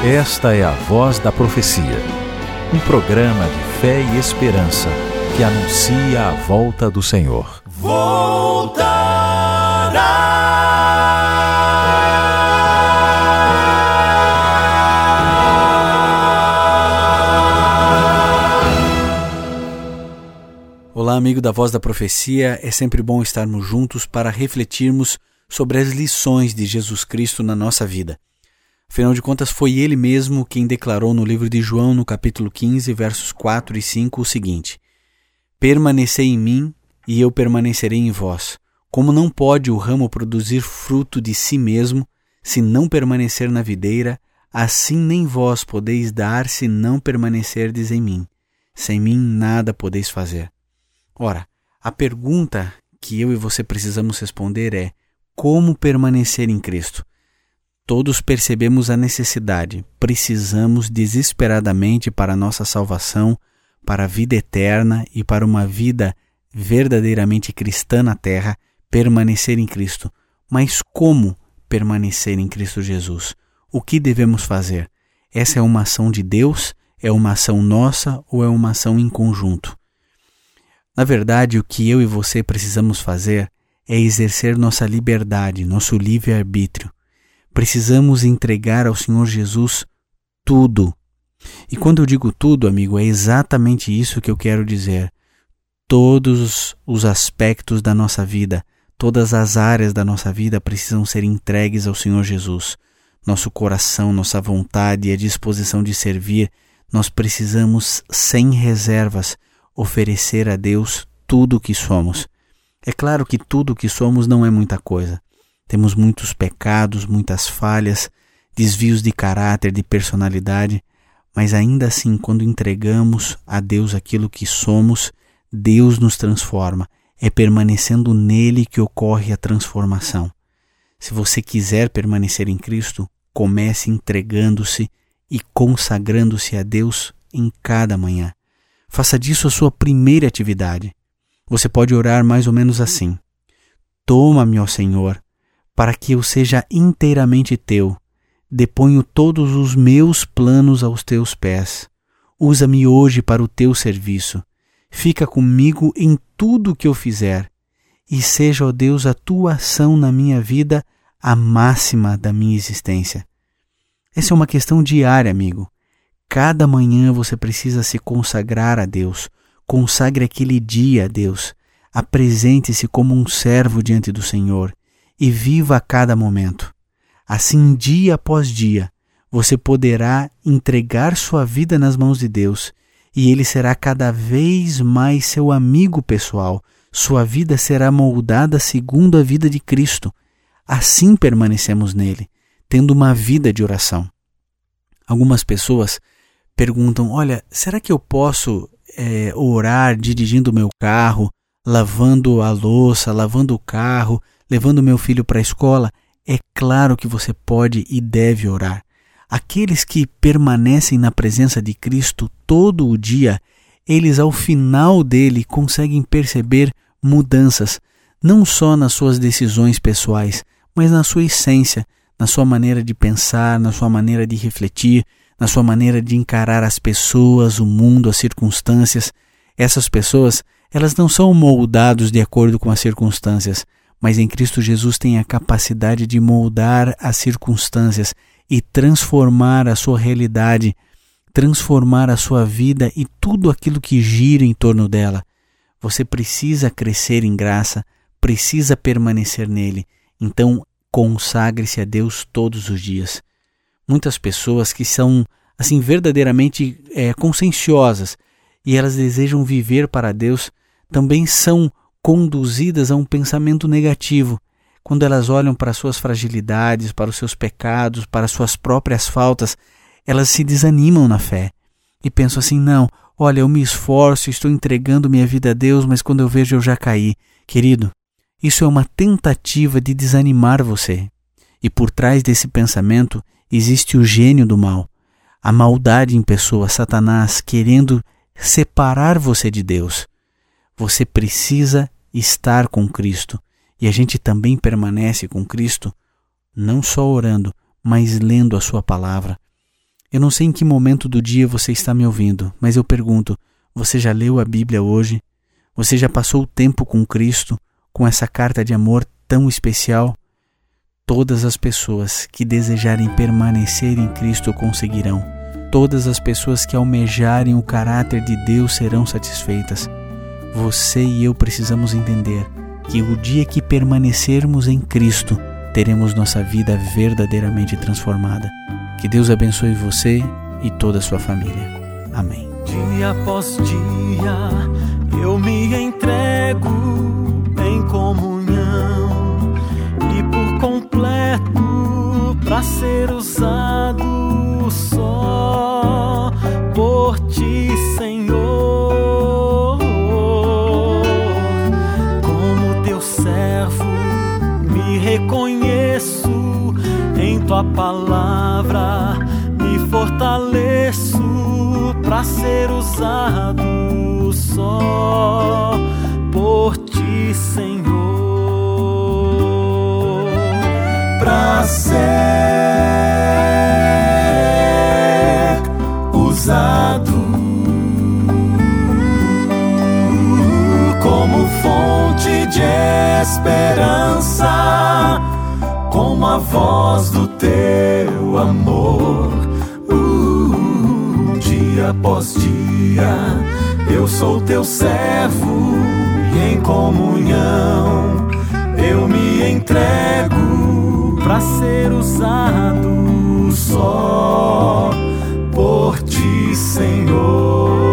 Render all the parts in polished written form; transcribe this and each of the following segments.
Esta é a Voz da Profecia, um programa de fé e esperança que anuncia a volta do Senhor. Olá, amigo da Voz da Profecia, é sempre bom estarmos juntos para refletirmos sobre as lições de Jesus Cristo na nossa vida. Afinal de contas, foi Ele mesmo quem declarou no livro de João, no capítulo 15, versos 4 e 5, o seguinte: Permanecei em mim e eu permanecerei em vós. Como não pode o ramo produzir fruto de si mesmo, se não permanecer na videira, assim nem vós podeis dar se não permanecerdes em mim. Sem mim nada podeis fazer. Ora, a pergunta que eu e você precisamos responder é: como permanecer em Cristo? Todos percebemos a necessidade, precisamos desesperadamente para a nossa salvação, para a vida eterna e para uma vida verdadeiramente cristã na terra, permanecer em Cristo. Mas como permanecer em Cristo Jesus? O que devemos fazer? Essa é uma ação de Deus? É uma ação nossa ou é uma ação em conjunto? Na verdade, o que eu e você precisamos fazer é exercer nossa liberdade, nosso livre-arbítrio. Precisamos entregar ao Senhor Jesus tudo. E quando eu digo tudo, amigo, é exatamente isso que eu quero dizer. Todos os aspectos da nossa vida, todas as áreas da nossa vida precisam ser entregues ao Senhor Jesus. Nosso coração, nossa vontade e a disposição de servir, nós precisamos, sem reservas, oferecer a Deus tudo o que somos. É claro que tudo o que somos não é muita coisa. Temos muitos pecados, muitas falhas, desvios de caráter, de personalidade, mas ainda assim, quando entregamos a Deus aquilo que somos, Deus nos transforma. É permanecendo nele que ocorre a transformação. Se você quiser permanecer em Cristo, comece entregando-se e consagrando-se a Deus em cada manhã. Faça disso a sua primeira atividade. Você pode orar mais ou menos assim: Toma-me, ó Senhor, para que eu seja inteiramente teu. Deponho todos os meus planos aos teus pés. Usa-me hoje para o teu serviço. Fica comigo em tudo o que eu fizer. E seja, ó Deus, a tua ação na minha vida a máxima da minha existência. Essa é uma questão diária, amigo. Cada manhã você precisa se consagrar a Deus. Consagre aquele dia a Deus. Apresente-se como um servo diante do Senhor. E viva a cada momento. Assim, dia após dia, você poderá entregar sua vida nas mãos de Deus e Ele será cada vez mais seu amigo pessoal. Sua vida será moldada segundo a vida de Cristo. Assim permanecemos nele, tendo uma vida de oração. Algumas pessoas perguntam: olha, será que eu posso orar dirigindo o meu carro, lavando a louça, lavando o carro, levando meu filho para a escola? É claro que você pode e deve orar. Aqueles que permanecem na presença de Cristo todo o dia, eles ao final dele conseguem perceber mudanças, não só nas suas decisões pessoais, mas na sua essência, na sua maneira de pensar, na sua maneira de refletir, na sua maneira de encarar as pessoas, o mundo, as circunstâncias. Essas pessoas, elas não são moldadas de acordo com as circunstâncias, mas em Cristo Jesus tem a capacidade de moldar as circunstâncias e transformar a sua realidade, transformar a sua vida e tudo aquilo que gira em torno dela. Você precisa crescer em graça, precisa permanecer nele. Então, consagre-se a Deus todos os dias. Muitas pessoas que são assim verdadeiramente conscienciosas e elas desejam viver para Deus também são conduzidas a um pensamento negativo. Quando elas olham para suas fragilidades, para os seus pecados, para suas próprias faltas, elas se desanimam na fé e pensam assim: não, olha, eu me esforço, estou entregando minha vida a Deus, mas quando eu vejo eu já caí. Querido, isso é uma tentativa de desanimar você. E por trás desse pensamento existe o gênio do mal, a maldade em pessoa, Satanás, querendo separar você de Deus. Você precisa estar com Cristo. E a gente também permanece com Cristo, não só orando, mas lendo a sua palavra. Eu não sei em que momento do dia você está me ouvindo, mas eu pergunto, você já leu a Bíblia hoje? Você já passou o tempo com Cristo, com essa carta de amor tão especial? Todas as pessoas que desejarem permanecer em Cristo conseguirão. Todas as pessoas que almejarem o caráter de Deus serão satisfeitas. Você e eu precisamos entender que o dia que permanecermos em Cristo, teremos nossa vida verdadeiramente transformada. Que Deus abençoe você e toda a sua família. Amém. Dia após dia eu me entrego em comunhão e por completo para ser usado só por Ti, Senhor. Como Teu servo me reconheço em Tua palavra, me fortaleço para ser usado só por Ti, Senhor. Para ser usado como fonte de esperança, como a voz do Teu amor. Dia após dia eu sou Teu servo e em comunhão eu me entrego para ser usado só por Ti, Senhor.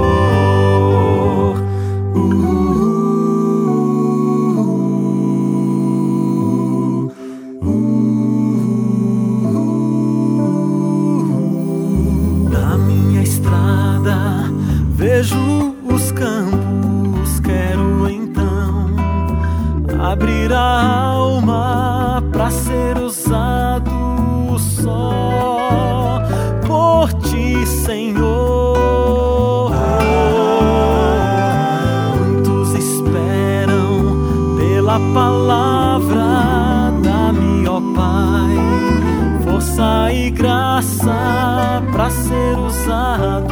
Vejo os campos, quero então abrir a alma para ser usado só por Ti, Senhor. Muitos esperam pela palavra, dá-me, ó Pai, força e graça para ser usado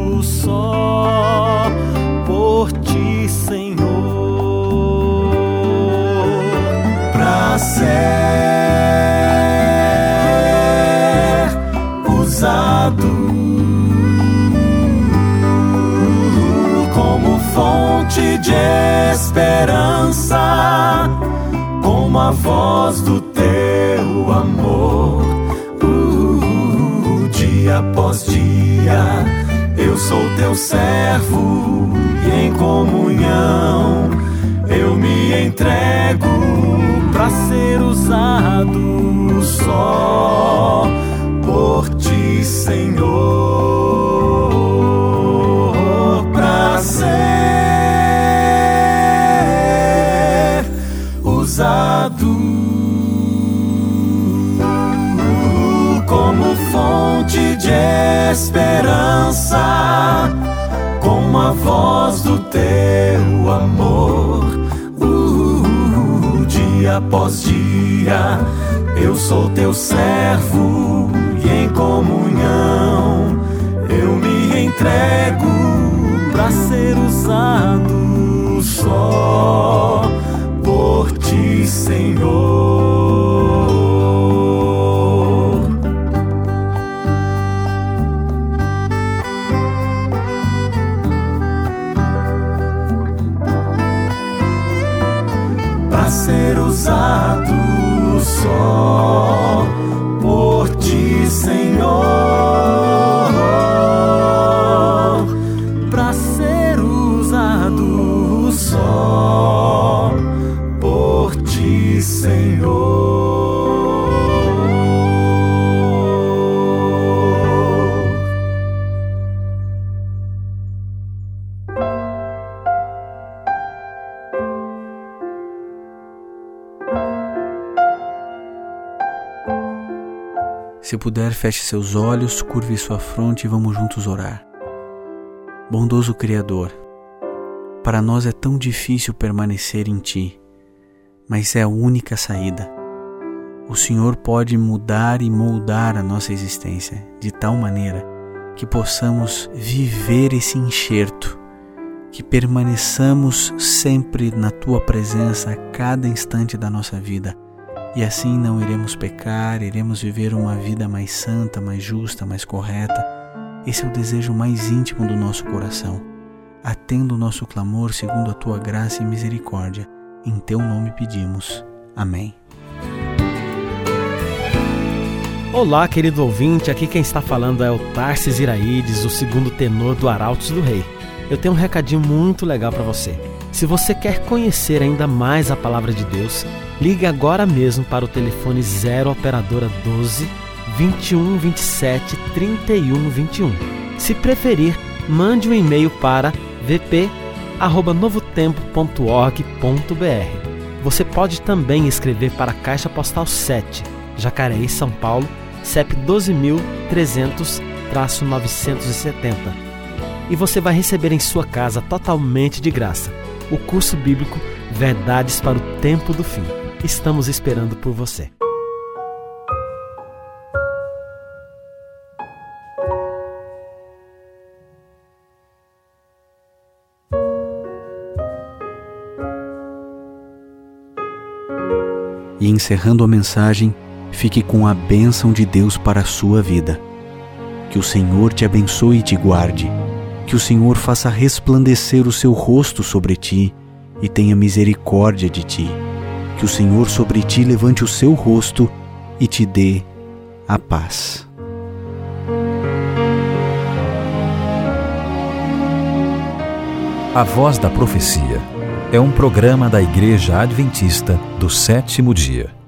só por Ti, Senhor. Para ser usado como fonte de esperança, como a voz do Teu amor. Dia após dia eu sou Teu servo e em comunhão eu me entrego para ser usado só por Ti, Senhor. Para ser usado como fonte de esperança, como a voz do Teu amor. Dia após dia eu sou Teu servo e em comunhão eu me entrego para ser usado só por Ti, Senhor. Ser usado só por Ti, Senhor. Para ser usado só por Ti, Senhor. Se puder, feche seus olhos, curve sua fronte e vamos juntos orar. Bondoso Criador, para nós é tão difícil permanecer em Ti, mas é a única saída. o Senhor pode mudar e moldar a nossa existência de tal maneira que possamos viver esse enxerto, que permaneçamos sempre na Tua presença a cada instante da nossa vida, e assim não iremos pecar, iremos viver uma vida mais santa, mais justa, mais correta. Esse é o desejo mais íntimo do nosso coração. Atenda o nosso clamor segundo a Tua graça e misericórdia. Em Teu nome pedimos. Amém. Olá, querido ouvinte, aqui quem está falando é o Tarsis Iraídes, o segundo tenor do Arautos do Rei. Eu tenho um recadinho muito legal para você. Se você quer conhecer ainda mais a Palavra de Deus, ligue agora mesmo para o telefone 0 operadora 12 21 27 31 21. Se preferir, mande um e-mail para vp@novotempo.org.br. Você pode também escrever para a Caixa Postal 7, Jacareí, São Paulo, CEP 12.300-970. E você vai receber em sua casa totalmente de graça o curso bíblico Verdades para o Tempo do Fim. Estamos esperando por você. E encerrando a mensagem, fique com a bênção de Deus para a sua vida. Que o Senhor te abençoe e te guarde. Que o Senhor faça resplandecer o seu rosto sobre ti e tenha misericórdia de ti. Que o Senhor sobre ti levante o seu rosto e te dê a paz. A Voz da Profecia é um programa da Igreja Adventista do Sétimo Dia.